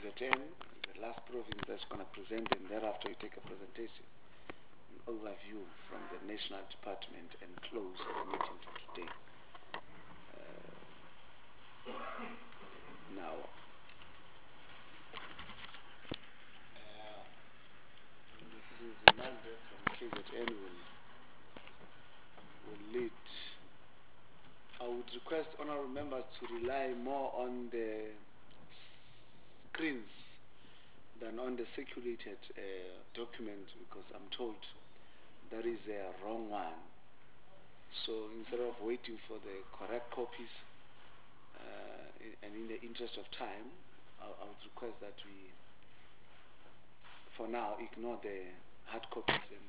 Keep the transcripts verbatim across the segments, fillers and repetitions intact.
Z N, the last province that's going to present, and thereafter you take a presentation, an overview from the National Department, and close the meeting for today. Uh, now, uh, Missus Nalde from K Z N will, will lead. I would request honorable members to rely more on the screens than on the circulated uh, document, because I'm told that is a wrong one. So instead of waiting for the correct copies, uh, in, and in the interest of time, I, I would request that we, for now, ignore the hard copies and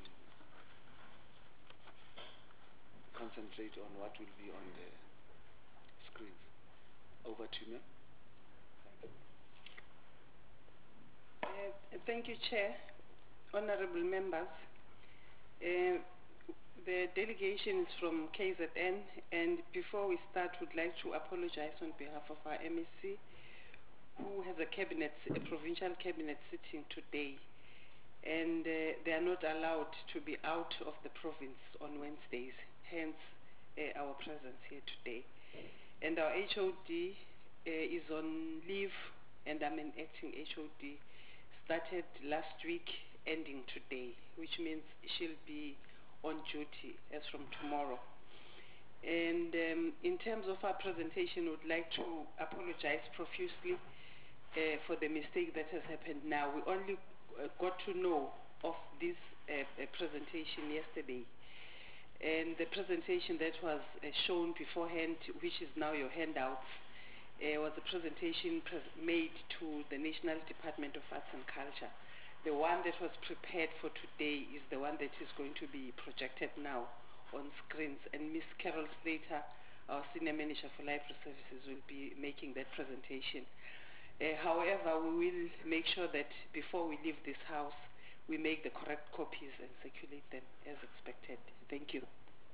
concentrate on what will be on the screens. Over to you, ma'am. Uh, thank you, Chair. Honorable members, uh, the delegation is from K Z N, and before we start, we'd like to apologize on behalf of our M E C, who has a cabinet, a provincial cabinet sitting today, and uh, they are not allowed to be out of the province on Wednesdays, hence uh, our presence here today. And our H O D uh, is on leave, and I'm an acting H O D. Started last week, ending today, which means she'll be on duty as from tomorrow. And um, in terms of our presentation, we would like to apologize profusely uh, for the mistake that has happened now. We only uh, got to know of this uh, uh, presentation yesterday. And the presentation that was uh, shown beforehand, which is now your handouts, Uh, was a presentation pres made to the National Department of Arts and Culture. The one that was prepared for today is the one that is going to be projected now on screens, and Miz Carol Slater, our Senior Manager for Library Services, will be making that presentation. Uh, however, we will make sure that before we leave this house, we make the correct copies and circulate them as expected. Thank you.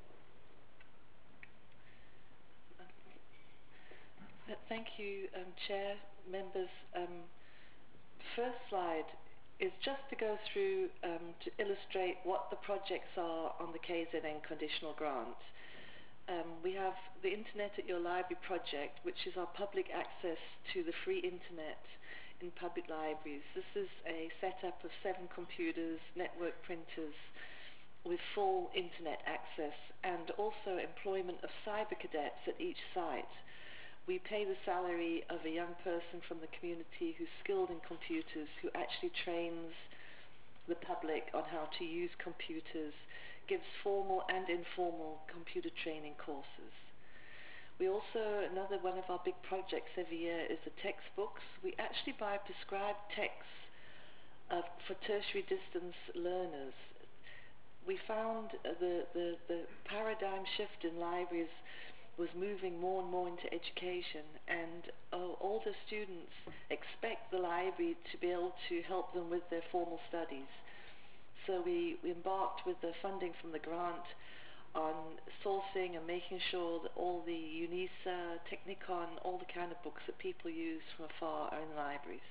Thank you, um, Chair, members. Um, first slide is just to go through um, to illustrate what the projects are on the K Z N conditional grant. Um, we have the Internet at Your Library project, which is our public access to the free Internet in public libraries. This is a setup of seven computers, network printers, with full Internet access, and also employment of cyber cadets at each site. We pay the salary of a young person from the community who's skilled in computers, who actually trains the public on how to use computers, gives formal and informal computer training courses. We also, another one of our big projects every year is the textbooks. We actually buy prescribed texts uh, for tertiary distance learners. We found uh, the, the, the paradigm shift in libraries was moving more and more into education, and uh, older students expect the library to be able to help them with their formal studies. So we, we embarked with the funding from the grant on sourcing and making sure that all the UNISA, Technicon, all the kind of books that people use from afar are in libraries.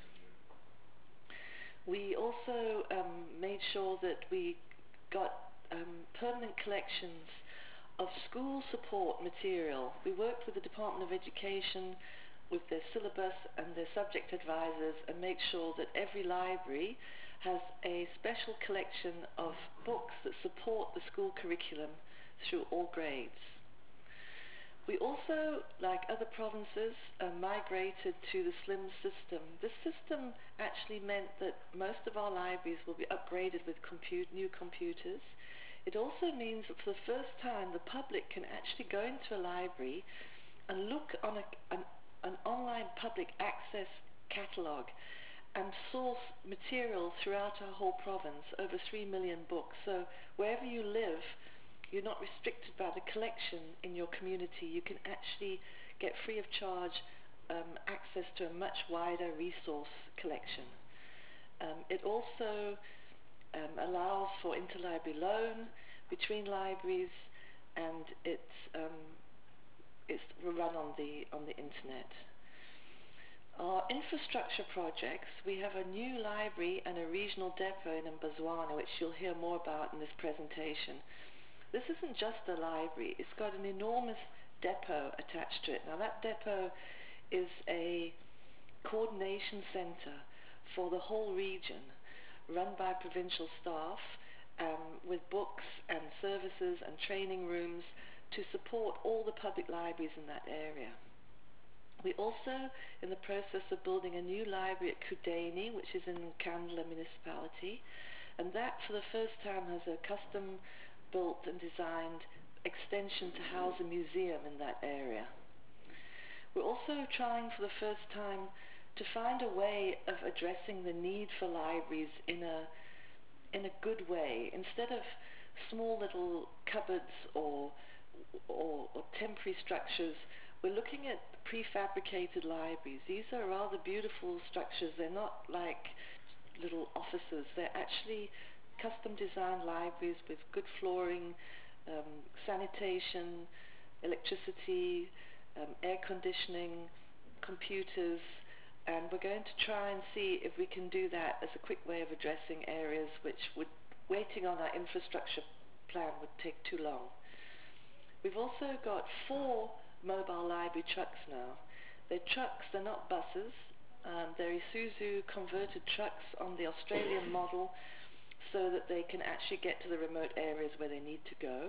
We also um, made sure that we got um, permanent collections of school support material. We worked with the Department of Education with their syllabus and their subject advisors, and make sure that every library has a special collection of books that support the school curriculum through all grades. We also, like other provinces, uh, migrated to the SLIM system. This system actually meant that most of our libraries will be upgraded with compute new computers. It also means that for the first time, the public can actually go into a library and look on a, an, an online public access catalogue and source material throughout our whole province, over three million books. So wherever you live, you're not restricted by the collection in your community. You can actually get free of charge um, access to a much wider resource collection. Um, it also Um, allows for interlibrary loan between libraries, and it's um, it's run on the on the internet. Our infrastructure projects, we have a new library and a regional depot in Mbazwana, which you'll hear more about in this presentation. This isn't just a library, it's got an enormous depot attached to it. Now that depot is a coordination centre for the whole region, run by provincial staff, um, with books and services and training rooms to support all the public libraries in that area. We're also in the process of building a new library at Kudeni, which is in Kandla municipality, and that for the first time has a custom built and designed extension to house a museum in that area. We're also trying for the first time to find a way of addressing the need for libraries in a in a good way. Instead of small little cupboards or or, or temporary structures, we're looking at prefabricated libraries. These are rather beautiful structures. They're not like little offices. They're actually custom designed libraries with good flooring, um, sanitation, electricity, um, air conditioning, computers, and we're going to try and see if we can do that as a quick way of addressing areas which would, waiting on our infrastructure plan would take too long. We've also got four mobile library trucks now. They're trucks, they're not buses. Um, they're Isuzu converted trucks on the Australian model so that they can actually get to the remote areas where they need to go.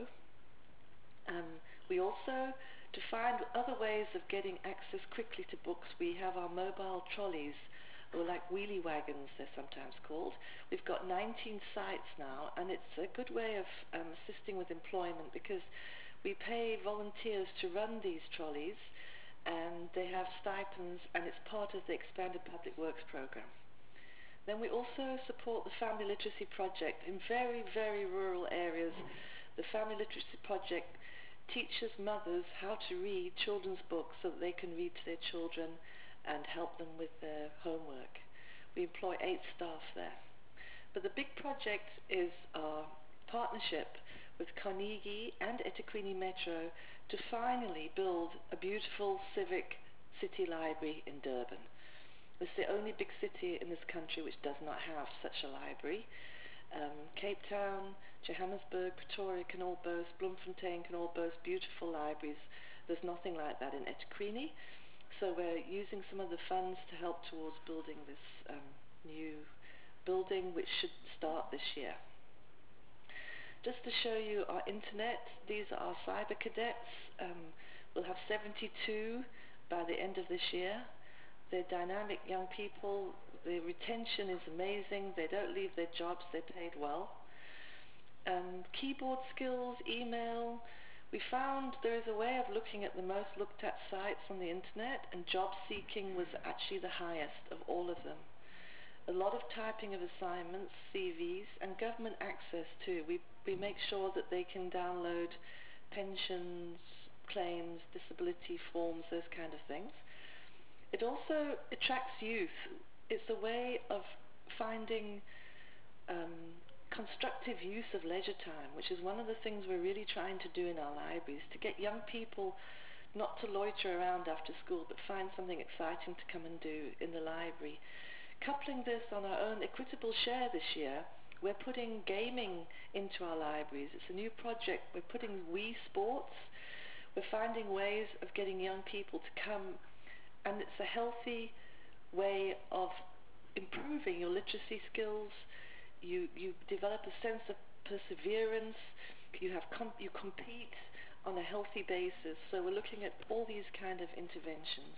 Um, we also, to find other ways of getting access quickly to books, we have our mobile trolleys, or like wheelie wagons they're sometimes called. We've got nineteen sites now, and it's a good way of um, assisting with employment because we pay volunteers to run these trolleys, and they have stipends, and it's part of the expanded public works program. Then we also support the Family Literacy Project in very, very rural areas. The Family Literacy Project teaches mothers how to read children's books so that they can read to their children and help them with their homework. We employ eight staff there. But the big project is our partnership with Carnegie and eThekwini Metro to finally build a beautiful civic city library in Durban. It's the only big city in this country which does not have such a library. Um, Cape Town, Johannesburg, Pretoria can all boast, Bloemfontein can all boast beautiful libraries. There's nothing like that in eThekwini. So we're using some of the funds to help towards building this um, new building, which should start this year. Just to show you our internet, these are our cyber cadets. Um, we'll have seventy-two by the end of this year. They're dynamic young people. The retention is amazing. They don't leave their jobs. They're paid well. Um, keyboard skills, email. We found there is a way of looking at the most looked at sites on the internet, and job seeking was actually the highest of all of them. A lot of typing of assignments, C Vs, and government access too. We, we make sure that they can download pensions, claims, disability forms, those kind of things. It also attracts youth. It's a way of finding um, constructive use of leisure time, which is one of the things we're really trying to do in our libraries, to get young people not to loiter around after school, but find something exciting to come and do in the library. Coupling this on our own equitable share this year, we're putting gaming into our libraries. It's a new project. We're putting Wii Sports. We're finding ways of getting young people to come, and it's a healthy way of improving your literacy skills. You, you develop a sense of perseverance. You, have com you compete on a healthy basis. So we're looking at all these kind of interventions.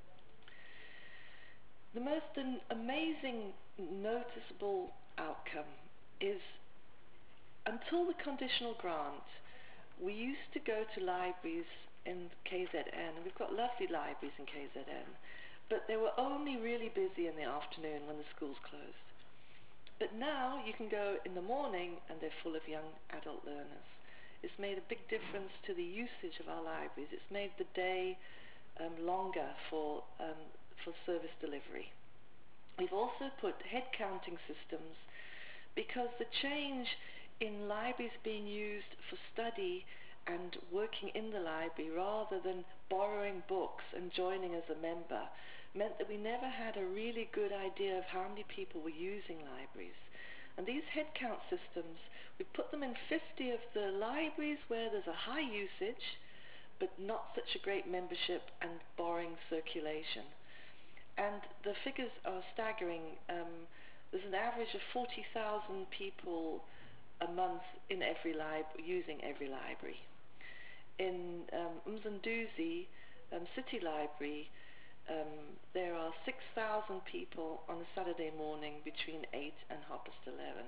The most an amazing, noticeable outcome is, until the conditional grant, we used to go to libraries in K Z N. We've got lovely libraries in K Z N, but they were only really busy in the afternoon when the schools closed. But now you can go in the morning and they're full of young adult learners. It's made a big difference to the usage of our libraries. It's made the day um, longer for, um, for service delivery. We've also put head counting systems because the change in libraries being used for study and working in the library rather than borrowing books and joining as a member meant that we never had a really good idea of how many people were using libraries. And these headcount systems, we put them in fifty of the libraries where there's a high usage, but not such a great membership and boring circulation. And the figures are staggering. Um, there's an average of forty thousand people a month in every library, using every library. In um, Mzanduzi um, City Library, um, there are six thousand people on a Saturday morning between eight and half past eleven.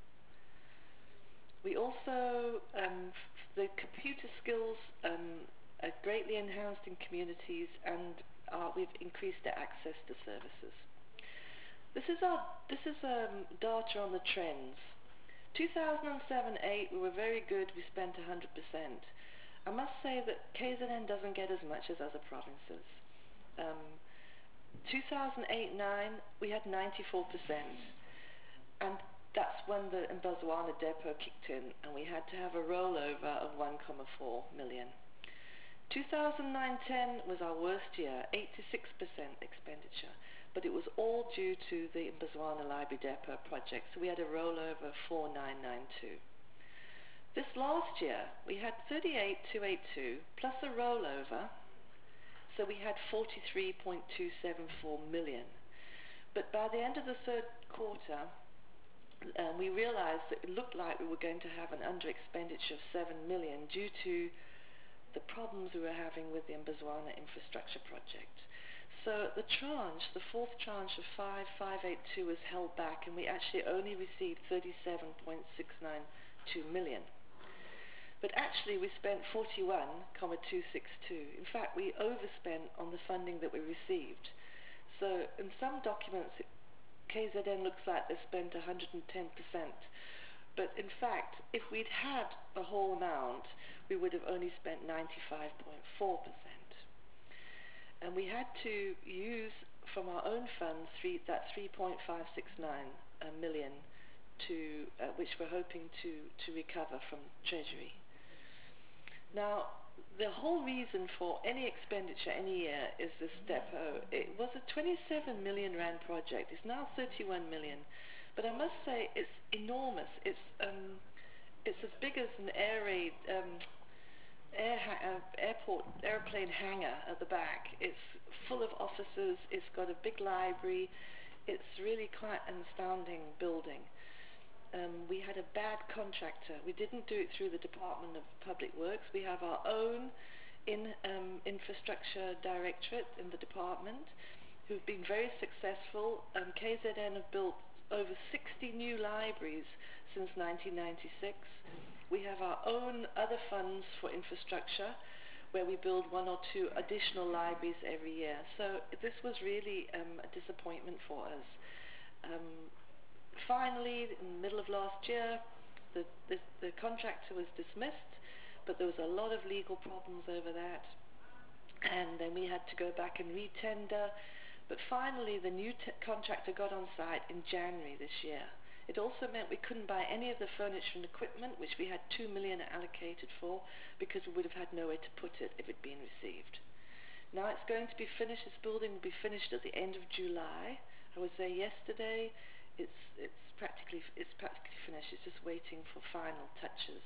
We also, um, the computer skills um, are greatly enhanced in communities, and uh, we've increased their access to services. This is our, this is um, data on the trends. two thousand seven eight, we were very good, we spent one hundred percent. I must say that K Z N doesn't get as much as other provinces. Um, two thousand eight nine, we had ninety-four percent. And that's when the Mbazwana depot kicked in, and we had to have a rollover of one point four million. two thousand nine ten was our worst year, eighty-six percent expenditure, but it was all due to the Mbazwana Library Depot project, so we had a rollover of four thousand nine hundred ninety-two. This last year, we had thirty-eight thousand two hundred eighty-two, plus a rollover, so we had forty-three point two seven four million. But by the end of the third quarter, um, we realized that it looked like we were going to have an under-expenditure of seven million due to the problems we were having with the Mbazwana infrastructure project. So the tranche, the fourth tranche of five thousand five hundred eighty-two was held back, and we actually only received thirty-seven point six nine two million. But actually we spent forty-one point two six two. In fact, we overspent on the funding that we received. So in some documents, it, K Z N looks like they spent one hundred ten percent. But in fact, if we'd had the whole amount, we would have only spent ninety-five point four percent. And we had to use from our own funds three, that three point five six nine uh, million, to, uh, which we're hoping to, to recover from Treasury. Now, the whole reason for any expenditure any year is this depot. It was a twenty-seven million rand project. It's now thirty-one million. But I must say it's enormous. It's, um, it's as big as an air raid, um, air ha uh, airport, airplane hangar at the back. It's full of offices. It's got a big library. It's really quite an astounding building. Um, we had a bad contractor. We didn't do it through the Department of Public Works. We have our own in, um, infrastructure directorate in the department who've been very successful. Um, K Z N have built over sixty new libraries since nineteen ninety-six. We have our own other funds for infrastructure where we build one or two additional libraries every year. So this was really um, a disappointment for us. Um, Finally, in the middle of last year, the, the, the contractor was dismissed, but there was a lot of legal problems over that. And then we had to go back and re-tender. But finally, the new t contractor got on site in January this year. It also meant we couldn't buy any of the furniture and equipment, which we had two million allocated for, because we would have had nowhere to put it if it had been received. Now it's going to be finished. This building will be finished at the end of July. I was there yesterday. It's, it's, practically, it's practically finished. It's just waiting for final touches.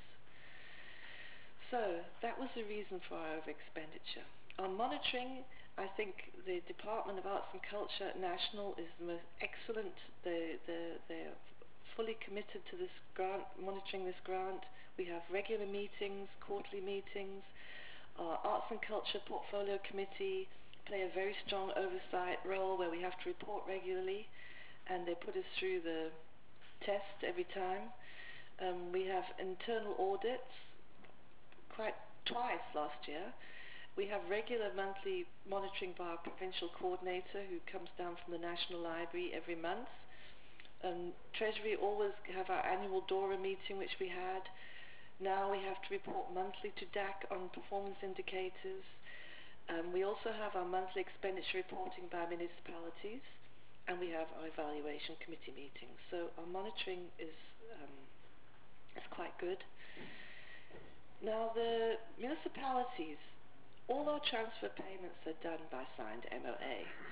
So that was the reason for our over-expenditure. On monitoring, I think the Department of Arts and Culture National is the most excellent. They, they, they're fully committed to this grant, monitoring this grant. We have regular meetings, quarterly meetings. Our Arts and Culture Portfolio Committee play a very strong oversight role where we have to report regularly, and they put us through the test every time. Um, we have internal audits, quite twice last year. We have regular monthly monitoring by our provincial coordinator who comes down from the National Library every month. Um, Treasury always have our annual DORA meeting, which we had. Now we have to report monthly to D A C on performance indicators. Um, we also have our monthly expenditure reporting by municipalities, and we have our evaluation committee meetings. So our monitoring is, um, is quite good. Now the municipalities, all our transfer payments are done by signed M O A.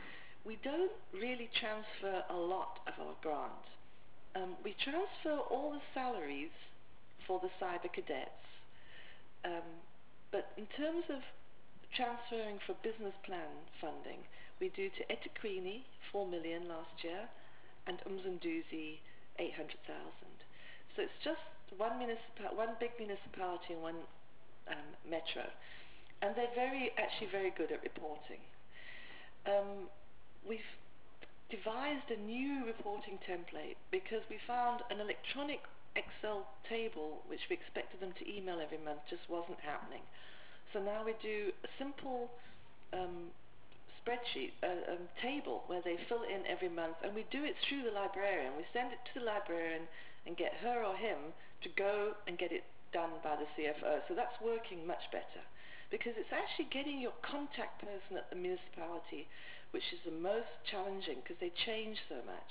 we don't really transfer a lot of our grant. Um, we transfer all the salaries for the cyber cadets, um, but in terms of transferring for business plan funding, we do to eThekwini four million last year, and Umzimduzi eight hundred thousand. So it's just one municipal, one big municipality and one um, metro, and they're very, actually very good at reporting. Um, we've devised a new reporting template because we found an electronic Excel table which we expected them to email every month just wasn't happening. So now we do a simple um, spreadsheet, a um, table where they fill in every month, and we do it through the librarian. We send it to the librarian and get her or him to go and get it done by the C F O. So that's working much better, because it's actually getting your contact person at the municipality which is the most challenging, because they change so much.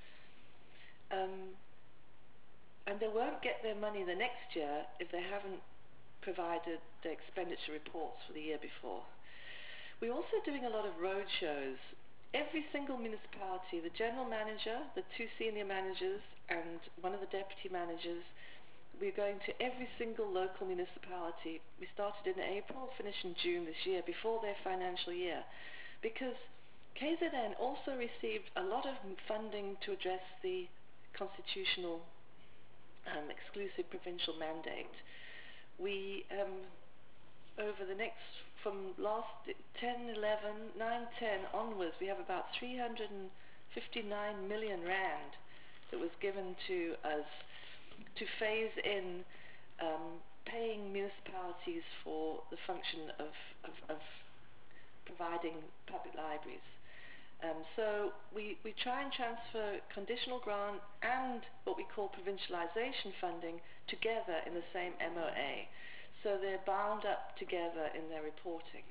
Um, and they won't get their money the next year if they haven't provided the expenditure reports for the year before. We're also doing a lot of road shows. Every single municipality, the general manager, the two senior managers, and one of the deputy managers, we're going to every single local municipality. We started in April, finished in June this year, before their financial year, because K Z N also received a lot of funding to address the constitutional um, exclusive provincial mandate. We, um, over the next, from last ten, eleven, nine, ten onwards, we have about three hundred fifty-nine million rand that was given to us to phase in um, paying municipalities for the function of, of, of providing public libraries. Um, so we, we try and transfer conditional grant and what we call provincialisation funding together in the same M O A. So they're bound up together in their reporting.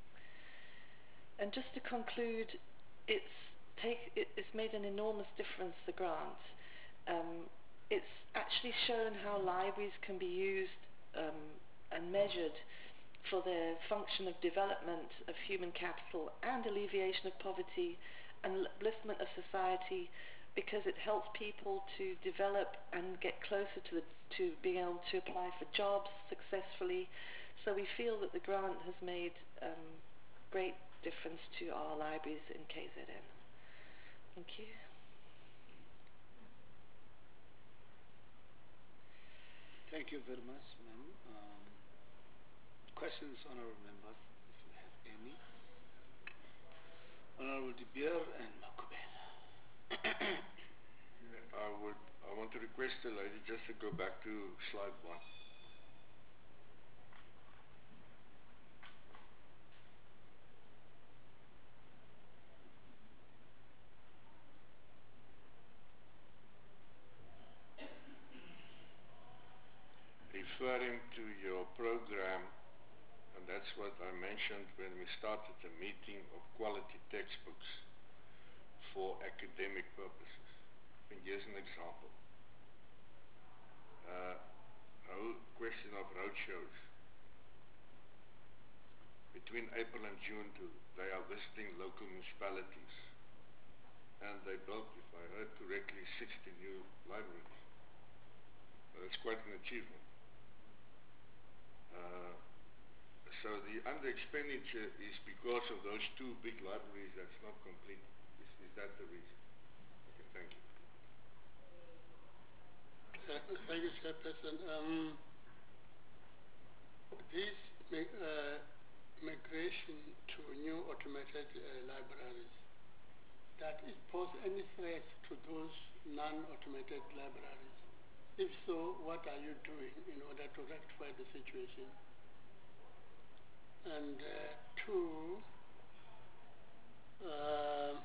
And just to conclude, it's, take, it, it's made an enormous difference, the grant. Um, it's actually shown how libraries can be used um, and measured for their function of development of human capital and alleviation of poverty and upliftment of society, because it helps people to develop and get closer to, the, to being able to apply for jobs successfully. So we feel that the grant has made um, great difference to our libraries in K Z N. Thank you. Thank you very much, ma'am. Um, questions, honourable members, if you have any. Honourable De Beer and Makubela. I would, I want to request the lady just to go back to slide one. Referring to your program, and that's what I mentioned when we started the meeting, of quality textbooks for academic purposes. I think here's an example. Uh, whole question of road shows. Between April and June, to, they are visiting local municipalities, and they built, if I heard correctly, sixty new libraries. Well, that's quite an achievement. Uh, so the under expenditure is because of those two big libraries that's not complete. Is, is that the reason? Okay, thank you. Uh, thank you, Chairperson. Um, this uh, migration to new automated uh, libraries, that it pose any threat to those non-automated libraries? If so, what are you doing in order to rectify the situation? And uh, two, uh,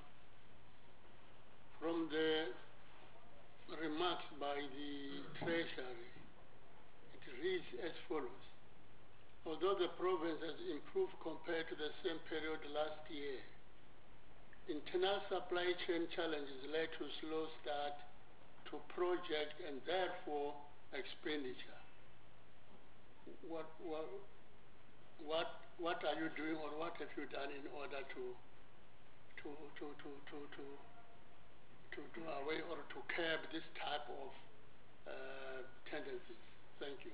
from the remarks by the Treasury, it reads as follows. Although the province has improved compared to the same period last year, internal supply chain challenges led to slow start to project and therefore expenditure. What, what, what, what are you doing, or what have you done in order to, to to, to, to, to, to, to do away or to curb this type of uh, tendencies? Thank you.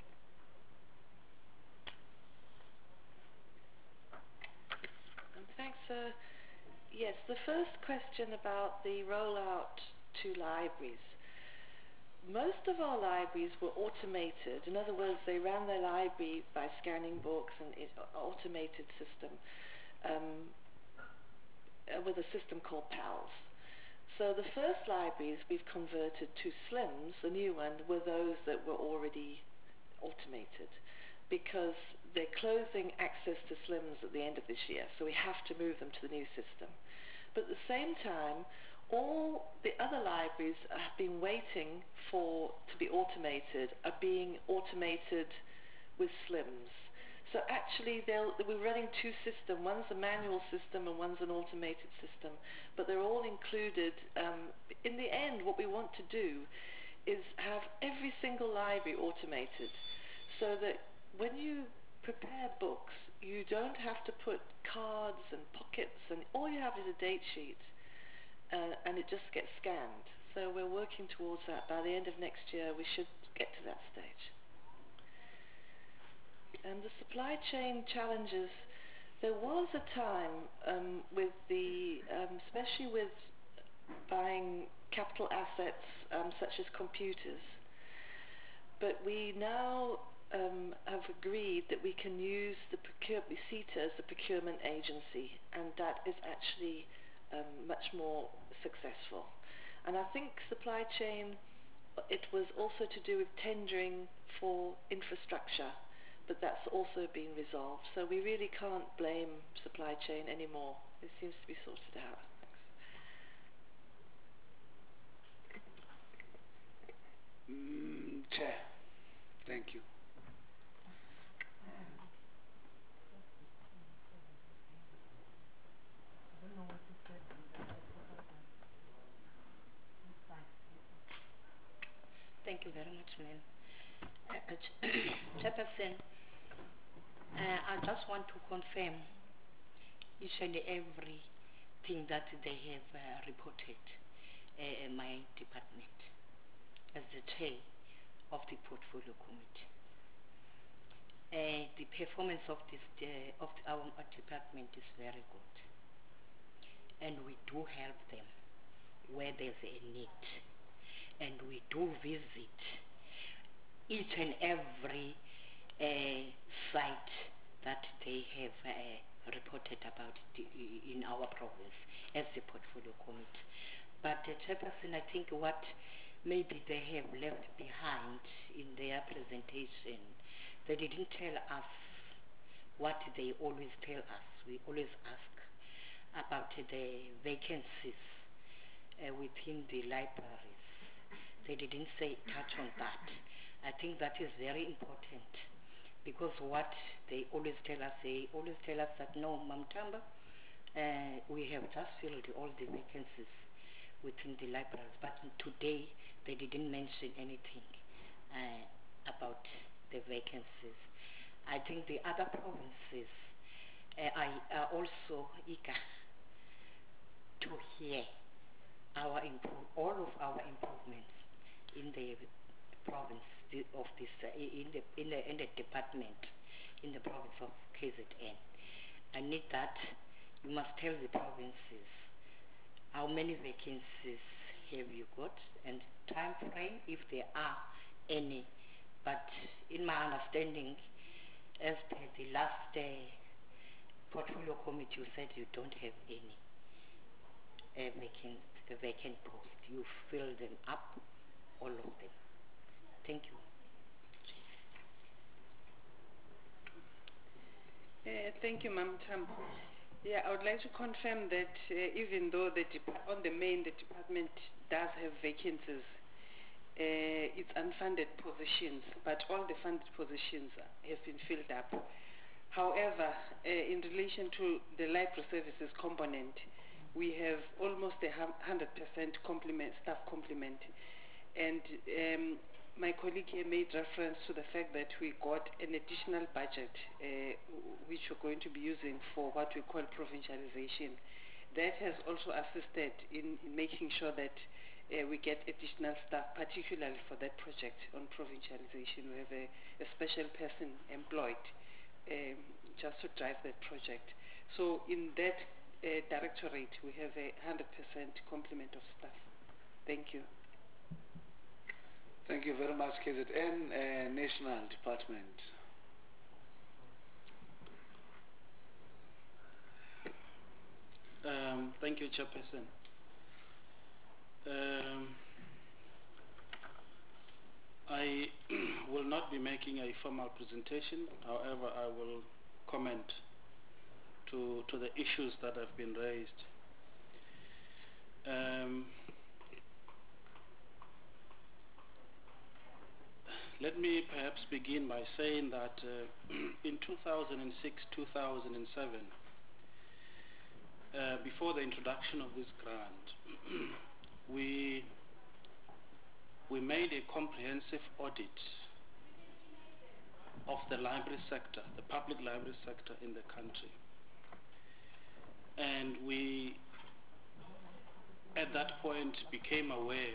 Thanks, sir. Yes, the first question about the rollout to libraries. Most of our libraries were automated. In other words, they ran their library by scanning books and it, automated system um, uh, with a system called PALS. So the first libraries we've converted to SLIMS, the new one, were those that were already automated, because they're closing access to SLIMS at the end of this year, so we have to move them to the new system. But at the same time, all the other libraries have been waiting for to be automated are being automated with SLIMS. So actually they'll, we're running two systems. One's a manual system and one's an automated system, but they're all included. Um, in the end, what we want to do is have every single library automated, so that when you prepare books, you don't have to put cards and pockets, and all you have is a date sheet, uh, and it just gets scanned. So we're working towards that. By the end of next year, we should get to that stage. And the supply chain challenges, there was a time um, with the, um, especially with buying capital assets um, such as computers, but we now um, have agreed that we can use the procure CETA as the procurement agency, and that is actually um, much more successful. And I think supply chain, it was also to do with tendering for infrastructure, but that's also been resolved. So we really can't blame supply chain anymore. It seems to be sorted out. Mm, Chair, thank you. Thank you very much, ma'am. Uh, Chairperson, uh, I just want to confirm each and every thing that they have uh, reported uh, in my department as the chair of the portfolio committee. Uh, the performance of this uh, of our department is very good, and we do help them where there's a need, and we do visit each and every uh, site that they have uh, reported about the, in our province as the portfolio committee. But uh, Chairperson, I think what maybe they have left behind in their presentation, they didn't tell us what they always tell us. We always ask about uh, the vacancies uh, within the libraries. They didn't say touch on that. I think that is very important, because what they always tell us, they always tell us that no, Mam Tamba, uh, we have just filled all the vacancies within the libraries, but today they didn't mention anything uh, about the vacancies. I think the other provinces uh, are, are also eager to hear our improve, all of our improvements in the province of this, uh, in, the, in, the, in the department, in the province of K Z N. I need that. You must tell the provinces how many vacancies have you got and time frame if there are any. But in my understanding, as per the last uh, portfolio committee, you said you don't have any uh, vacant, uh, vacant posts. You fill them up, all of them. Thank you. Uh, thank you, Ma'am Tam. Yeah, I would like to confirm that uh, even though the on the main the department does have vacancies, uh, it's unfunded positions, but all the funded positions have been filled up. However, uh, in relation to the library services component, we have almost a hundred percent complement staff complement, and um, my colleague here made reference to the fact that we got an additional budget uh, which we're going to be using for what we call provincialization. that has also assisted in, in making sure that uh, we get additional staff, particularly for that project on provincialization. We have a, a special person employed um, just to drive that project. So in that uh, directorate, we have a one hundred percent complement of staff. Thank you. Thank you very much, K Z N, uh, National Department. Um, thank you, Chairperson. Um, I will not be making a formal presentation. However, I will comment to, to the issues that have been raised. Um, let me perhaps begin by saying that uh, in two thousand six, two thousand seven, Uh, before the introduction of this grant, we, we made a comprehensive audit of the library sector, the public library sector in the country. And we, at that point, became aware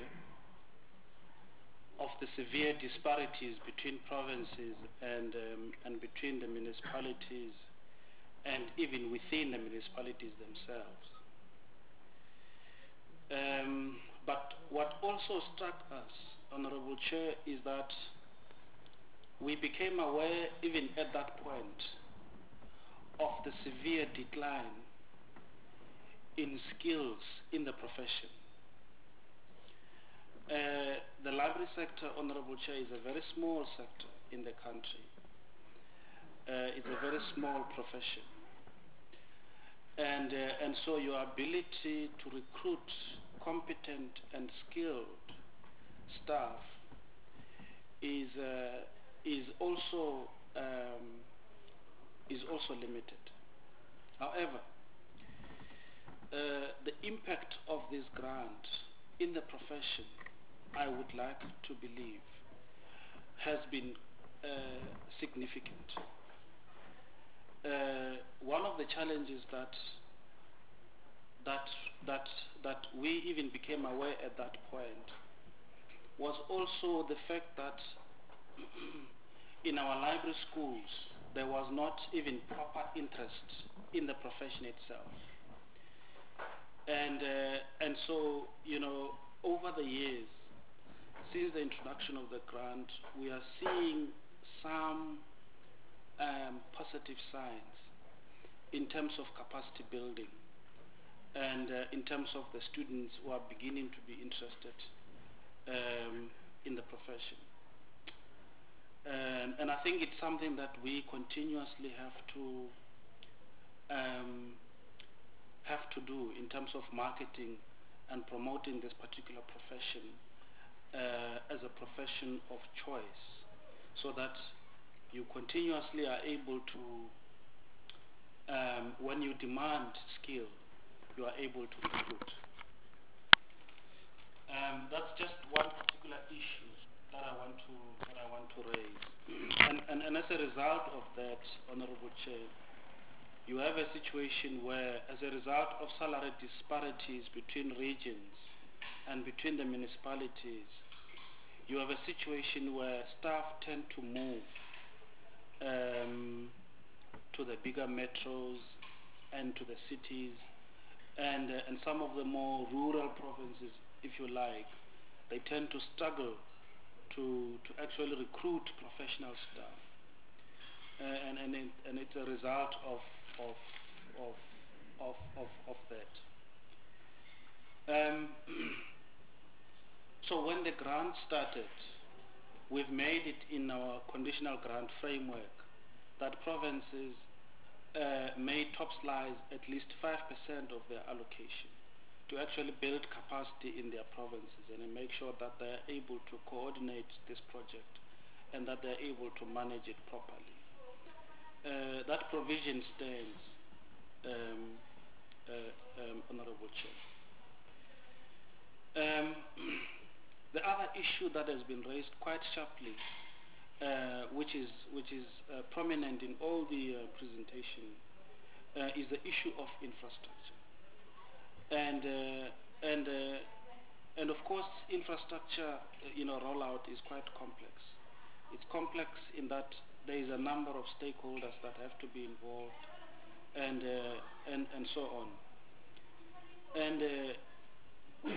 of the severe disparities between provinces and, um, and between the municipalities and even within the municipalities themselves. Um, but what also struck us, Honorable Chair, is that we became aware, even at that point, of the severe decline in skills in the profession. Uh, the library sector, Honorable Chair, is a very small sector in the country. Uh, it's a very small profession. And, uh, and so your ability to recruit competent and skilled staff is, uh, is, also, um, is also limited. However, uh, the impact of this grant in the profession, I would like to believe, has been uh, significant. Uh, one of the challenges that that that that we even became aware at that point was also the fact that in our library schools there was not even proper interest in the profession itself, and uh, and so you know over the years since the introduction of the grant we are seeing some Um, positive signs in terms of capacity building and uh, in terms of the students who are beginning to be interested um, in the profession. Um, and I think it's something that we continuously have to um, have to do in terms of marketing and promoting this particular profession uh, as a profession of choice, so that you continuously are able to, um, when you demand skill, you are able to recruit. Um, that's just one particular issue that I want to, that I want to raise. And, and, and as a result of that, Honorable Chair, you have a situation where, as a result of salary disparities between regions and between the municipalities, you have a situation where staff tend to move Um, to the bigger metros and to the cities, and, uh, and some of the more rural provinces, if you like, they tend to struggle to, to actually recruit professional staff. Uh, and, and, it, and it's a result of, of, of, of, of, of that. Um, so when the grant started, we've made it in our conditional grant framework that provinces uh, may topslice at least five percent of their allocation to actually build capacity in their provinces and make sure that they're able to coordinate this project and that they're able to manage it properly. Uh, that provision stands, um, uh, um, Honorable Chair. Um, the other issue that has been raised quite sharply, uh, which is, which is uh, prominent in all the uh, presentation, uh, is the issue of infrastructure. and uh, and uh, and of course, infrastructure, uh, you know, rollout is quite complex. It's complex in that there is a number of stakeholders that have to be involved, and uh, and and so on. And uh,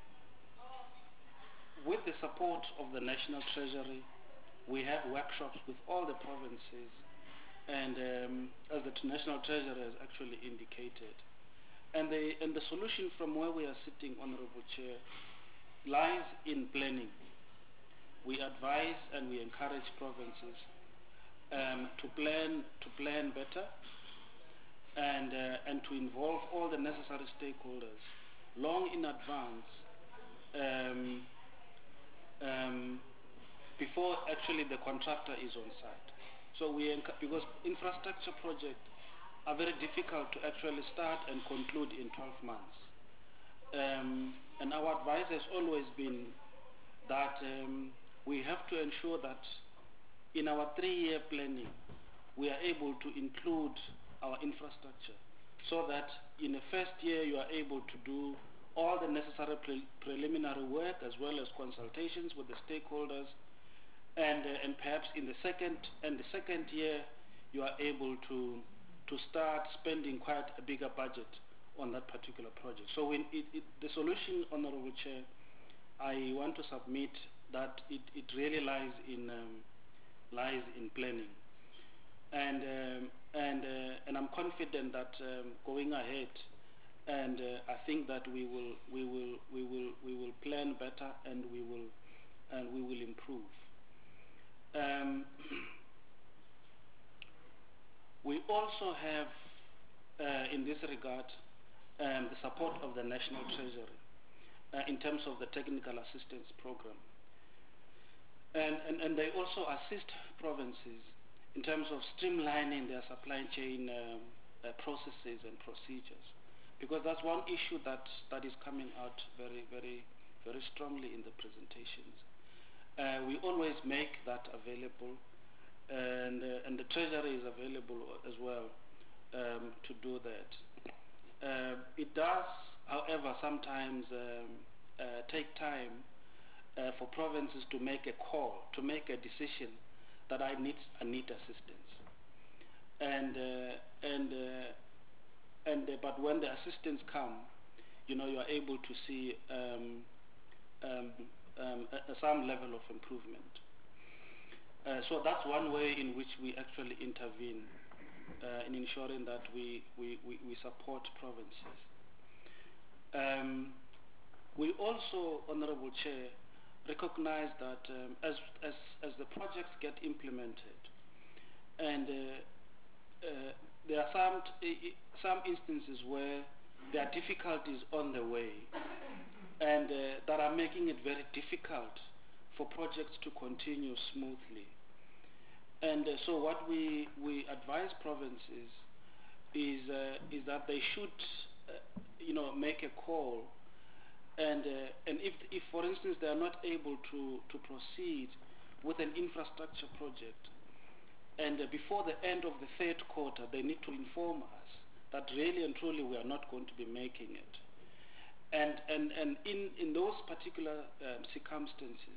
with the support of the National Treasury, we have workshops with all the provinces, and um, as the National Treasury has actually indicated. And the, and the solution from where we are sitting, Honorable Chair, lies in planning. We advise and we encourage provinces um, to plan to plan better, and uh, and to involve all the necessary stakeholders long in advance, um, um, before actually the contractor is on site. So we because infrastructure projects are very difficult to actually start and conclude in twelve months. Um, and our advice has always been that um, we have to ensure that in our three-year planning, we are able to include our infrastructure, so that in the first year you are able to do all the necessary pre preliminary work as well as consultations with the stakeholders, and, uh, and perhaps in the second and the second year you are able to to start spending quite a bigger budget on that particular project. So when it, it, the solution, Honorable Chair, I want to submit that it, it really lies in um, lies in planning, and um, and uh, and I'm confident that um, going ahead, and uh, I think that we will we will we will we will plan better, and we will and we will improve. Um, we also have, uh, in this regard, um, the support of the National Treasury uh, in terms of the technical assistance program. And, and, and they also assist provinces in terms of streamlining their supply chain um, uh, processes and procedures. Because that's one issue that, that is coming out very, very, very strongly in the presentations. Uh, we always make that available, and, uh, and the Treasury is available as well um, to do that. Uh, it does, however, sometimes um, uh, take time uh, for provinces to make a call, to make a decision that I need, I need assistance. And, uh, and, uh, and uh, but when the assistance come, you know, you are able to see um, um, um, a, a some level of improvement. Uh, so that's one way in which we actually intervene uh, in ensuring that we, we, we, we support provinces. Um, we also, Honorable Chair, recognize that um, as, as, as the projects get implemented, and uh, uh, there are some, t some instances where there are difficulties on the way, and uh, that are making it very difficult for projects to continue smoothly. And uh, so what we, we advise provinces is, uh, is that they should uh, you know, make a call, and, uh, and if, if, for instance, they are not able to, to proceed with an infrastructure project, and uh, before the end of the third quarter, they need to inform us that really and truly we are not going to be making it. And, and, and in, in those particular um, circumstances,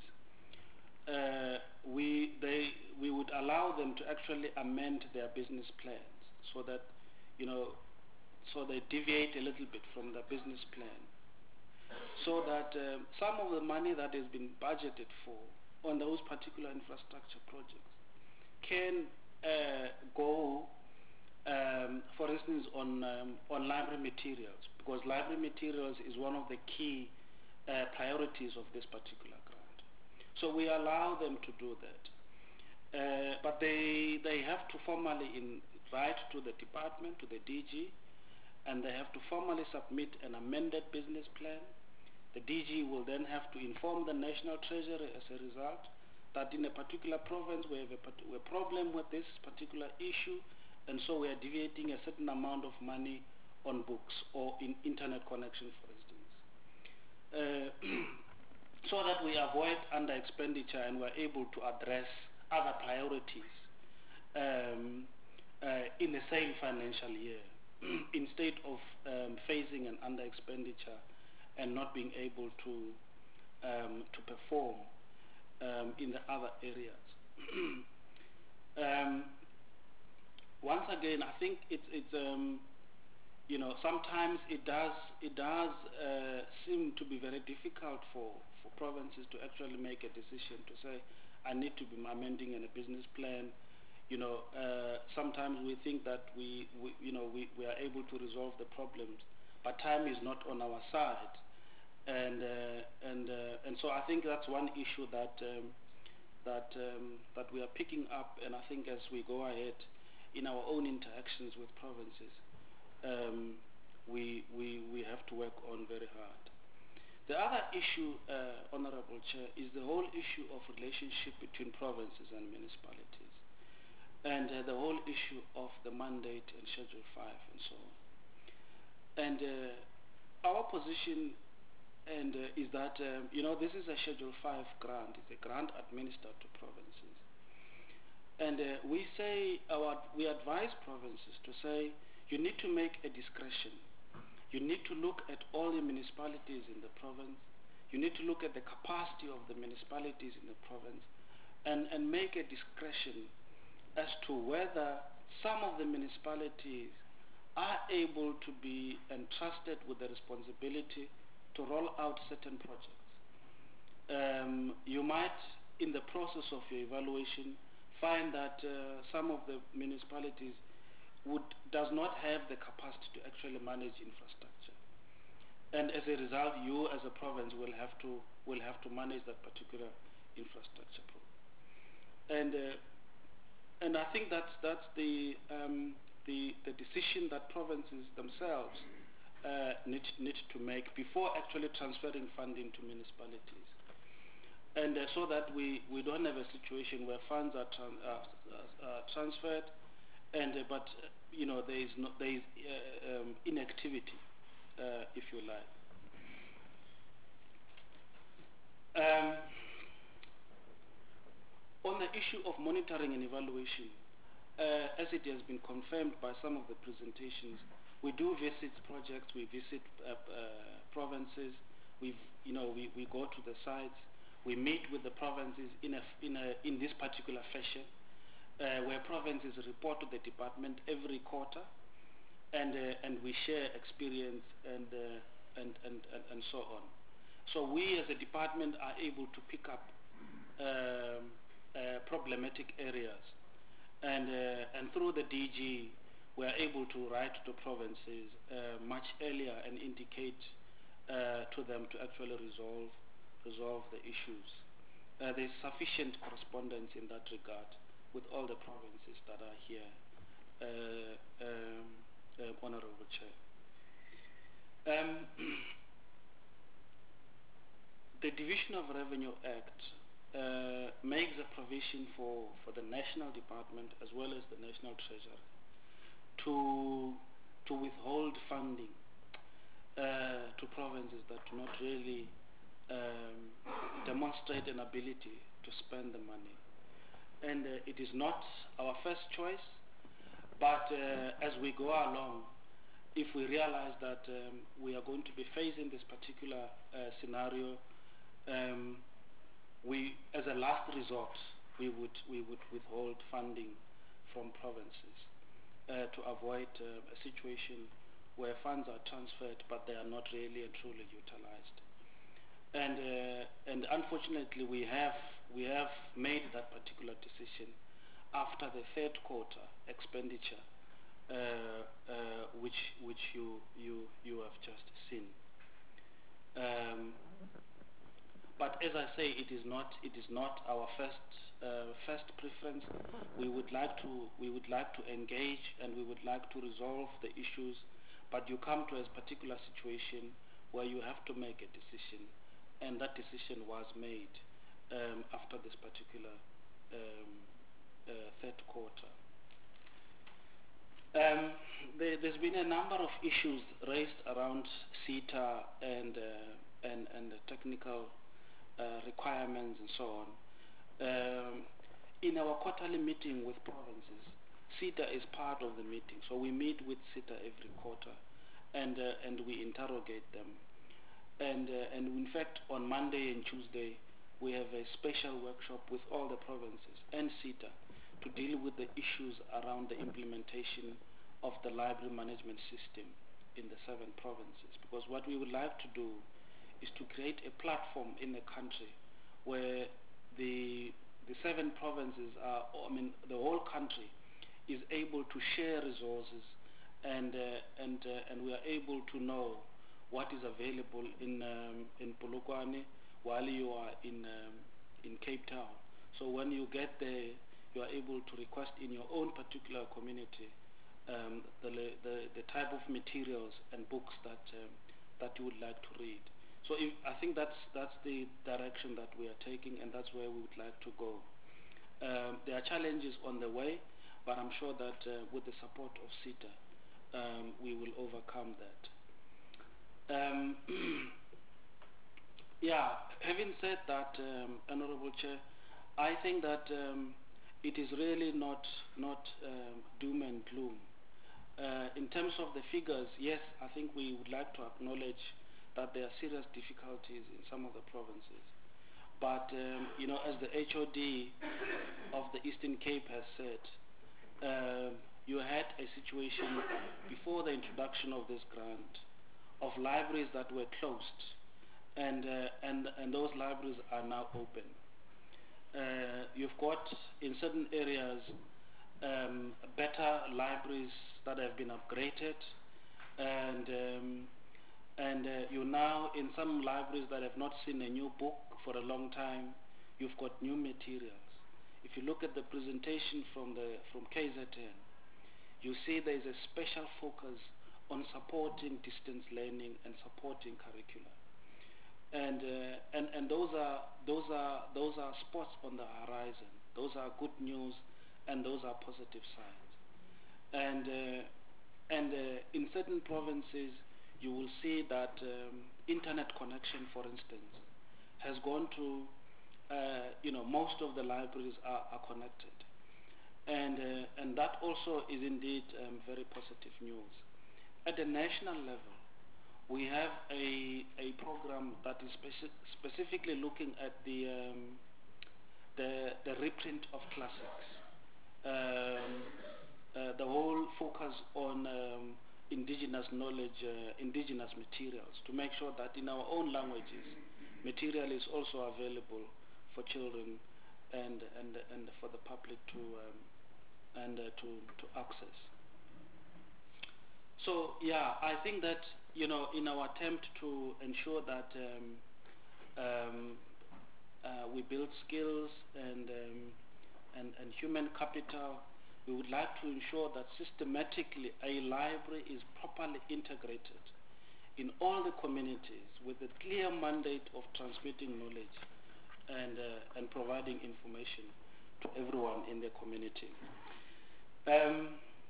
uh, we, they, we would allow them to actually amend their business plans so that, you know, so they deviate a little bit from the business plan, so that um, some of the money that has been budgeted for on those particular infrastructure projects can uh, go, um, for instance, on, um, on library materials, because library materials is one of the key uh, priorities of this particular grant. So we allow them to do that. Uh, but they, they have to formally in, write to the department, to the D G, and they have to formally submit an amended business plan. The D G will then have to inform the National Treasury as a result that in a particular province we have a, a problem with this particular issue, and so we are deviating a certain amount of money on books or in internet connection, for instance. Uh, so that we avoid under expenditure and we're able to address other priorities um, uh, in the same financial year. in state of um, phasing and under expenditure and not being able to um, to perform um, in the other areas. um, once again, I think it's it's um, you know, sometimes it does it does uh, seem to be very difficult for for provinces to actually make a decision to say, I need to be amending in a business plan. You know, uh, sometimes we think that we, we you know we, we are able to resolve the problems, but time is not on our side, and uh, and uh, and so I think that's one issue that um, that um, that we are picking up, and I think as we go ahead in our own interactions with provinces, um, we we we have to work on very hard. The other issue, uh, Honorable Chair, is the whole issue of relationship between provinces and municipalities, and uh, the whole issue of the mandate and Schedule five and so on. And uh, our position and uh, is that, um, you know, this is a Schedule five grant. It's a grant administered to provinces. And uh, we say, our, we advise provinces to say, you need to make a discretion. You need to look at all the municipalities in the province. You need to look at the capacity of the municipalities in the province and, and make a discretion as to whether some of the municipalities are able to be entrusted with the responsibility to roll out certain projects. Um, you might, in the process of your evaluation, find that uh, some of the municipalities would, does not have the capacity to actually manage infrastructure. And as a result, you as a province will have to, will have to manage that particular infrastructure problem. And uh, And I think that's, that's the, um, the, the decision that provinces themselves uh, need, need to make before actually transferring funding to municipalities. And uh, so that we, we don't have a situation where funds are, tran uh, uh, transferred, and, uh, but uh, you know, there is, no, there is uh, um, inactivity, uh, if you like. Um, on the issue of monitoring and evaluation, Uh, as it has been confirmed by some of the presentations, we do visit projects, we visit uh, uh, provinces, we you know, we, we go to the sites, we meet with the provinces in, a, in, a, in this particular fashion, uh, where provinces report to the department every quarter, and, uh, and we share experience and, uh, and, and, and, and so on. So we as a department are able to pick up um, uh, problematic areas. And, uh, and through the D G, we are able to write to provinces uh, much earlier and indicate uh, to them to actually resolve, resolve the issues. Uh, there is sufficient correspondence in that regard with all the provinces that are here, uh, um, uh, Honorable Chair. Um, the Division of Revenue Act Uh, makes a provision for, for the National Department as well as the National Treasury to, to withhold funding uh, to provinces that do not really um, demonstrate an ability to spend the money. And uh, it is not our first choice, but uh, as we go along, if we realize that um, we are going to be facing this particular uh, scenario, um, we, as a last resort, we would, we would withhold funding from provinces uh, to avoid uh, a situation where funds are transferred but they are not really and truly utilized. And, uh, and unfortunately, we have, we have made that particular decision after the third quarter expenditure, uh, uh, which, which you, you, you have just seen. Um, But as I say, it is not it is not our first uh, first preference. We would like to we would like to engage and we would like to resolve the issues, but you come to a particular situation where you have to make a decision, and that decision was made um, after this particular um, uh, third quarter. Um, there, there's been a number of issues raised around CETA and uh, and and the technical Uh, requirements and so on. Um, in our quarterly meeting with provinces, SETA is part of the meeting. So we meet with SETA every quarter, and uh, and we interrogate them. And uh, and in fact, on Monday and Tuesday, we have a special workshop with all the provinces and SETA to deal with the issues around the implementation of the library management system in the seven provinces. Because what we would like to do is to create a platform in the country where the the seven provinces are, I mean, the whole country is able to share resources, and uh, and uh, and we are able to know what is available in um, in Polokwane while you are in um, in Cape Town. So when you get there, you are able to request in your own particular community um, the, the the type of materials and books that um, that you would like to read. So if, I think that's that's the direction that we are taking, and that's where we would like to go. Um, there are challenges on the way, but I'm sure that uh, with the support of SETA, um, we will overcome that. Um, yeah, having said that, um, Honorable Chair, I think that um, it is really not not um, doom and gloom. Uh, in terms of the figures, yes, I think we would like to acknowledge that there are serious difficulties in some of the provinces. But, um, you know, as the H O D of the Eastern Cape has said, uh, you had a situation before the introduction of this grant of libraries that were closed, and, uh, and, and those libraries are now open. Uh, you've got, in certain areas, um, better libraries that have been upgraded, and um, and uh, you now, in some libraries that have not seen a new book for a long time, you've got new materials. If you look at the presentation from the from K Z N, you see there is a special focus on supporting distance learning and supporting curricula, and uh, and and those are those are those are spots on the horizon. Those are good news, and those are positive signs. And uh, and uh, in certain provinces, you will see that um, internet connection, for instance, has gone to, uh, you know, most of the libraries are, are connected. And, uh, and that also is indeed um, very positive news. At the national level, we have a, a program that is speci specifically looking at the, um, the, the reprint of classics. Um, uh, the whole focus on um, indigenous knowledge, uh, indigenous materials, to make sure that in our own languages, material is also available for children and and and for the public to um, and uh, to to access. So yeah, I think that, you know, in our attempt to ensure that um, um, uh, we build skills and, um, and and human capital, we would like to ensure that systematically a library is properly integrated in all the communities with a clear mandate of transmitting knowledge and, uh, and providing information to everyone in the community. Um,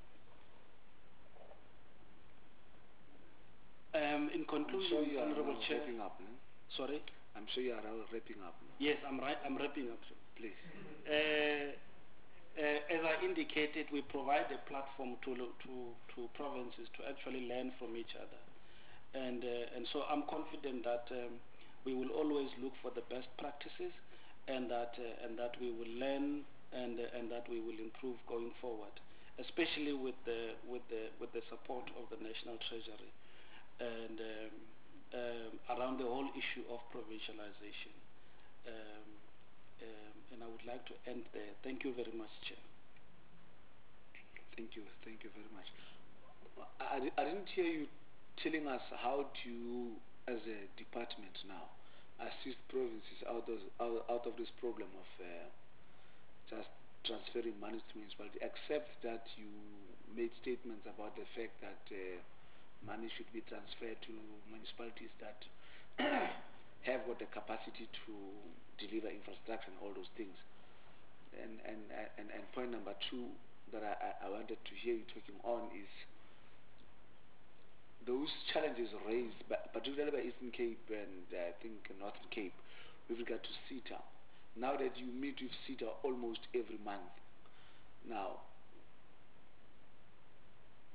um, in conclusion, I'm sure you are Honorable Chair, wrapping up, no? Sorry? I'm sure you are wrapping up. No? Yes, I'm, right, I'm wrapping up. Please. Uh, Uh, as I indicated, we provide a platform to, to, to provinces to actually learn from each other. And, uh, and so I'm confident that um, we will always look for the best practices, and that, uh, and that we will learn and, uh, and that we will improve going forward, especially with the, with the, with the support of the National Treasury and um, um, around the whole issue of provincialization. Um, Um, and I would like to end there. Thank you very much, Chair. Thank you, thank you very much. I, I didn't hear you telling us how do you, as a department now, assist provinces out of, out, out of this problem of uh, just transferring money to municipality, except that you made statements about the fact that uh, money should be transferred to municipalities that have got the capacity to deliver infrastructure and all those things. And and and, and point number two that I, I wanted to hear you talking on is those challenges raised, by, particularly by Eastern Cape and uh, I think Northern Cape, with regard to SETA. Now that you meet with SETA almost every month, now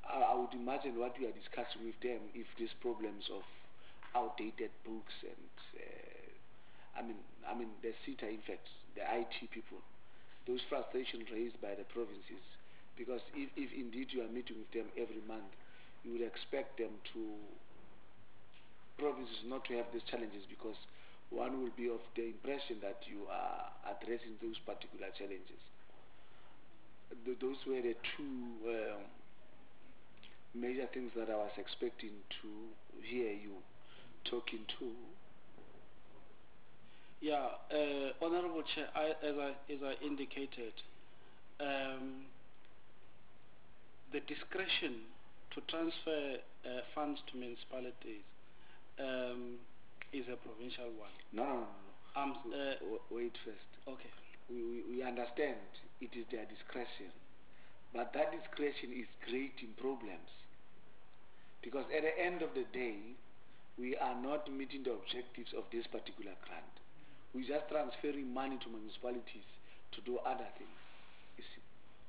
I, I would imagine what we are discussing with them, if these problems of outdated books and uh, I mean, I mean the SETA, in fact, the I T people, those frustrations raised by the provinces, because if, if indeed you are meeting with them every month, you would expect them to, provinces not to have these challenges, because one will be of the impression that you are addressing those particular challenges. Th those were the two um, major things that I was expecting to hear you talking to. Yeah, uh, Honorable Chair, I, as, I, as I indicated, um, the discretion to transfer uh, funds to municipalities um, is a provincial one. No, no, no, no. Um, W uh, w wait first. Okay. We, we, we understand it is their discretion, but that discretion is creating problems. Because at the end of the day, we are not meeting the objectives of this particular grant. We're just transferring money to municipalities to do other things. You see.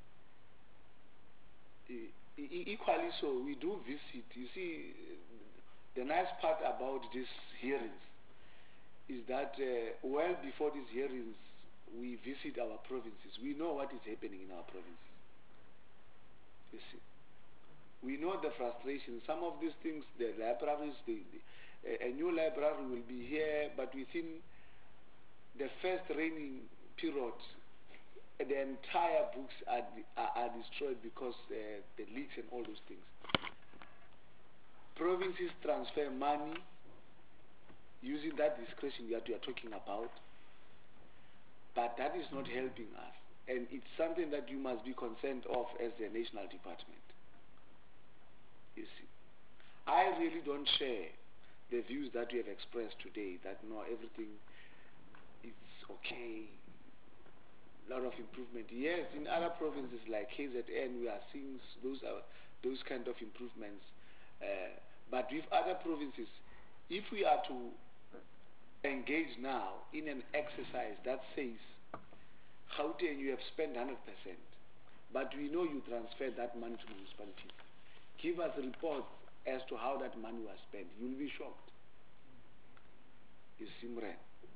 E e equally so, we do visit. You see, the nice part about these hearings is that uh, well before these hearings, we visit our provinces. We know what is happening in our provinces. You see. We know the frustration. Some of these things, the libraries, the, the, a, a new library will be here, but within the first raining period, the entire books are, are, are destroyed because uh, the leaks and all those things. Provinces transfer money using that discretion that we are talking about, but that is not helping us. And it's something that you must be concerned of as the national department. You see, I really don't share the views that you have expressed today, that no, everything is okay, a lot of improvement. Yes, in other provinces like K Z N, we are seeing those, are, those kind of improvements. Uh, but with other provinces, if we are to engage now in an exercise that says, Gauteng, you have spent one hundred percent, but we know you transferred that money to municipalities. Give us reports as to how that money was spent. You'll be shocked. You see, Mren.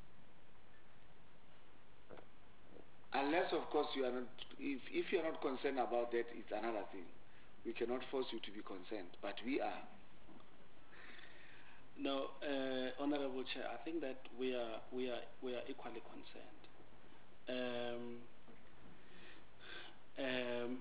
Unless, of course, you are not, if, if you are not concerned about that, it's another thing. We cannot force you to be concerned, but we are. No, uh, Honorable Chair, I think that we are, we are, we are equally concerned. Um, um,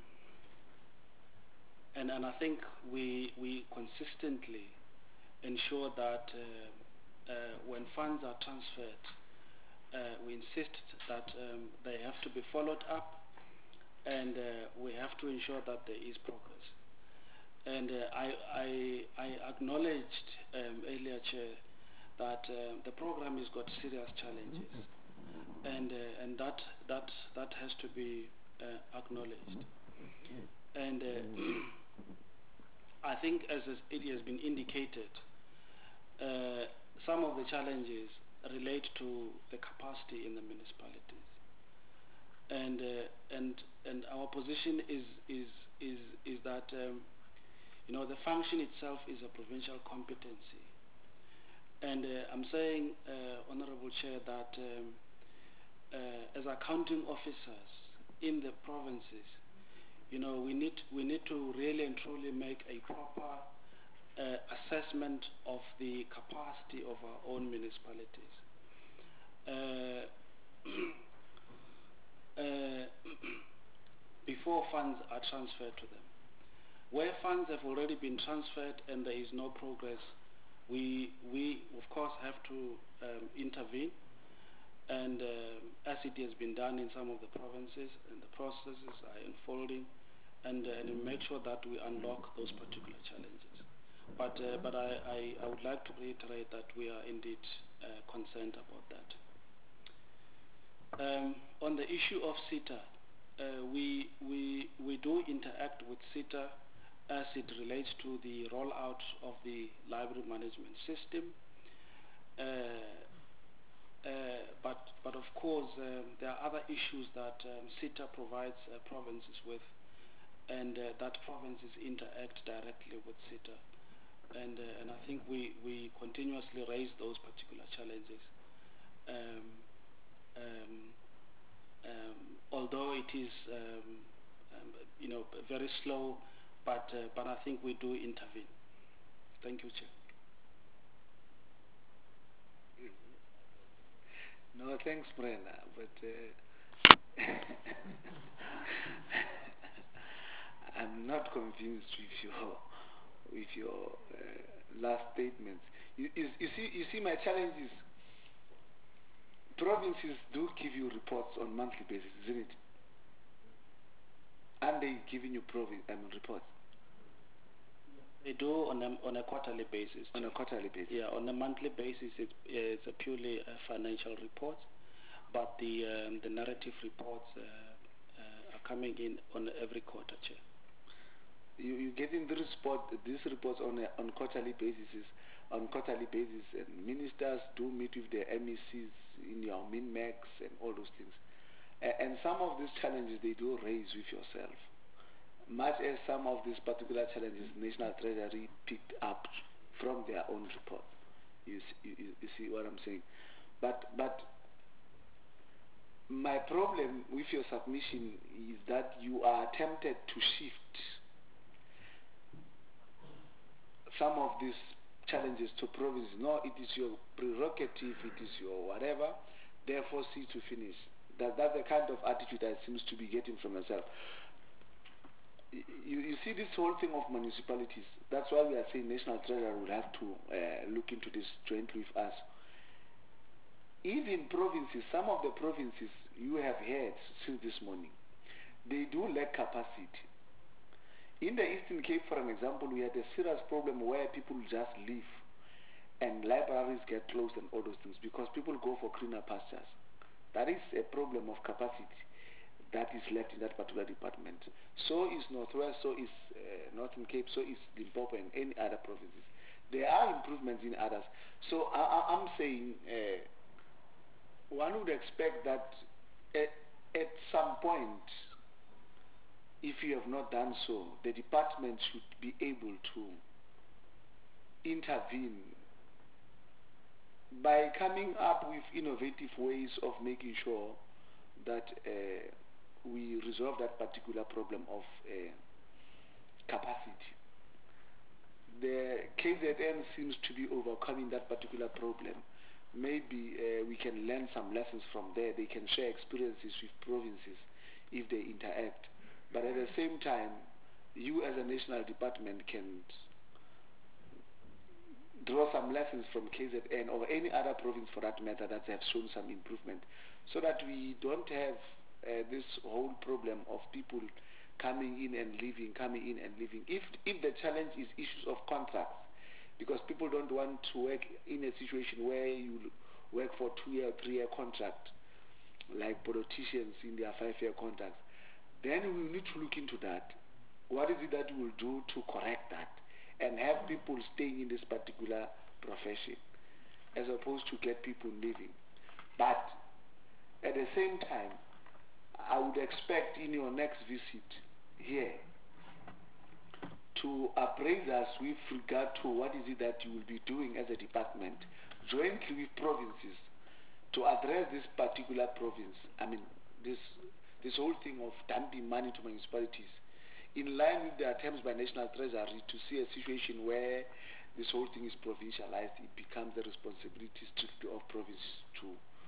And, and I think we, we consistently ensure that uh, uh, when funds are transferred, uh, we insist that um, they have to be followed up, and uh, we have to ensure that there is progress. And uh, I, I, I acknowledged um, earlier, Chair, that uh, the program has got serious challenges, and, uh, and that, that, that has to be uh, acknowledged. And uh, I think, as it has been indicated, uh, some of the challenges relate to the capacity in the municipalities, and uh, and and our position is is is is that um, you know, the function itself is a provincial competency, and uh, I'm saying, uh, Honourable Chair, that um, uh, as accounting officers in the provinces, you know, we need, we need to really and truly make a proper uh, assessment of the capacity of our own municipalities. Uh, uh, before funds are transferred to them. Where funds have already been transferred and there is no progress, we, we of course have to um, intervene, and um, as it has been done in some of the provinces, and the processes are unfolding, and, uh, and make sure that we unlock those particular challenges. But, uh, but I, I, I would like to reiterate that we are indeed uh, concerned about that. Um, on the issue of SETA, uh, we, we, we do interact with SETA as it relates to the rollout of the library management system. Uh, uh, but, but of course, um, there are other issues that um, SETA provides uh, provinces with. and uh, that provinces interact directly with SETA. And, uh, and I think we, we continuously raise those particular challenges. Um, um, um, although it is, um, um, you know, very slow, but, uh, but I think we do intervene. Thank you, Chair. No, thanks, Brenna, but uh, I'm not convinced with your with your uh, last statements. You, you, you see, you see, my challenge is provinces do give you reports on monthly basis, isn't it? And they giving you province I mean, reports. They do on a, on a quarterly basis. On a quarterly basis. Yeah, on a monthly basis, it's, it's a purely a financial report, but the um, the narrative reports uh, uh, are coming in on every quarter, Chair. You you getting the report these reports on a, on quarterly basis, on quarterly basis, and ministers do meet with the M E Cs in your min-max and all those things, a and some of these challenges they do raise with yourself. Much as some of these particular challenges National Treasury picked up from their own report. You see, you, you see what I'm saying? But, but my problem with your submission is that you are tempted to shift some of these challenges to provinces. No, it is your prerogative, it is your whatever, therefore see to finish. That, that's the kind of attitude that seems to be getting from yourself. You, you see this whole thing of municipalities, that's why we are saying National Treasury will have to uh, look into this jointly with us. Even provinces, some of the provinces you have heard since this morning, they do lack capacity. In the Eastern Cape, for an example, we had a serious problem where people just leave and libraries get closed and all those things because people go for greener pastures. That is a problem of capacity that is left in that particular department. So is Northwest, so is uh, Northern Cape, so is Limpopo and any other provinces. There are improvements in others. So I, I, I'm saying uh, one would expect that at, at some point, if you have not done so, the department should be able to intervene by coming up with innovative ways of making sure that uh, we resolve that particular problem of uh, capacity. The K Z N seems to be overcoming that particular problem. Maybe uh, we can learn some lessons from there. They can share experiences with provinces if they interact. But at the same time, you as a national department can draw some lessons from K Z N or any other province for that matter that have shown some improvement, so that we don't have uh, this whole problem of people coming in and leaving, coming in and leaving. If, if the challenge is issues of contracts, because people don't want to work in a situation where you work for two-year or three-year contract, like politicians in their five-year contracts, then we need to look into that. What is it that we will do to correct that and have people staying in this particular profession as opposed to get people leaving? But at the same time, I would expect in your next visit here to appraise us with regard to what is it that you will be doing as a department jointly with provinces to address this particular province. I mean, this this whole thing of dumping money to municipalities, in line with the attempts by National Treasury to see a situation where this whole thing is provincialized. It becomes the responsibility strictly of provinces to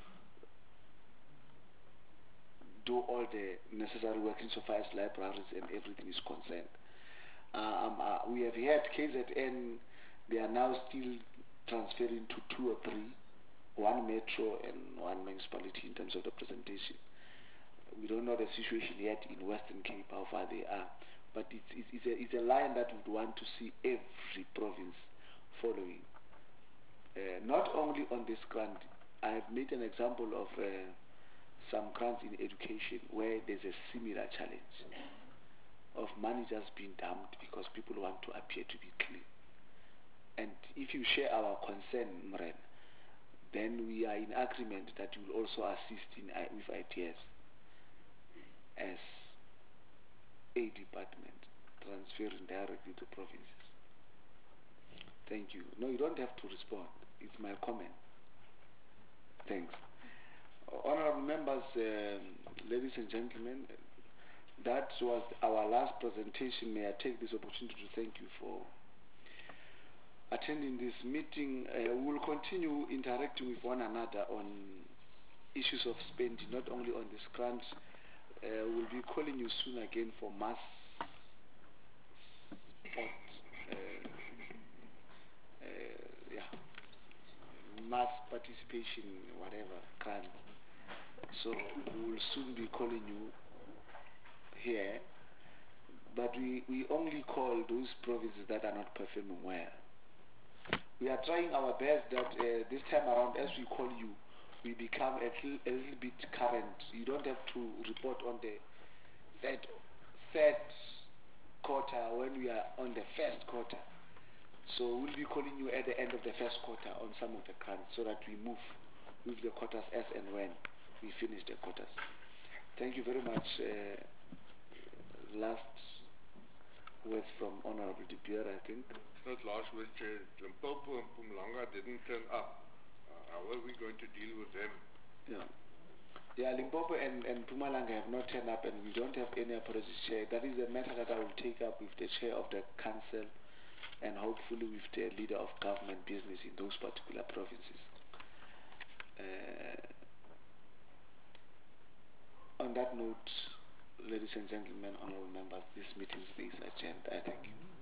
do all the necessary work insofar as libraries and everything is concerned. Um, uh, we have had K Z N, they are now still transferring to two or three, one metro and one municipality in terms of the presentation. We don't know the situation yet in Western Cape, how far they are, but it's, it's, it's, a, it's a line that we would want to see every province following. Uh, not only on this grant, I have made an example of uh, some grants in education where there's a similar challenge of money just being dumped because people want to appear to be clean. And if you share our concern, Mren, then we are in agreement that you will also assist in, uh, with ideas as a department transferring directly to provinces. Thank you. No, you don't have to respond. It's my comment. Thanks. Honorable members, um, ladies and gentlemen, that was our last presentation. May I take this opportunity to thank you for attending this meeting. Uh, we will continue interacting with one another on issues of spending, not only on this grant. Uh, we'll be calling you soon again for mass sport, uh, uh, yeah, mass participation, whatever, grant. So we will soon be calling you here, but we, we only call those provinces that are not performing well. We are trying our best that uh, this time around, as we call you, we become a little, a little bit current. You don't have to report on the third, third quarter when we are on the first quarter. So we'll be calling you at the end of the first quarter on some of the grants so that we move with the quotas as and when we finish the quotas. Thank you very much. Uh, last words from Honorable De Beer, I think. Not last words, Chair. Limpopo and Mpumalanga didn't turn up. Uh, how are we going to deal with them? Yeah. Yeah, Limpopo and, and Mpumalanga have not turned up, and we don't have any apologies, Chair. That is a matter that I will take up with the Chair of the Council and hopefully with the leader of government business in those particular provinces. Uh, on that note, ladies and gentlemen, honorable members, this meeting is adjourned. I thank you.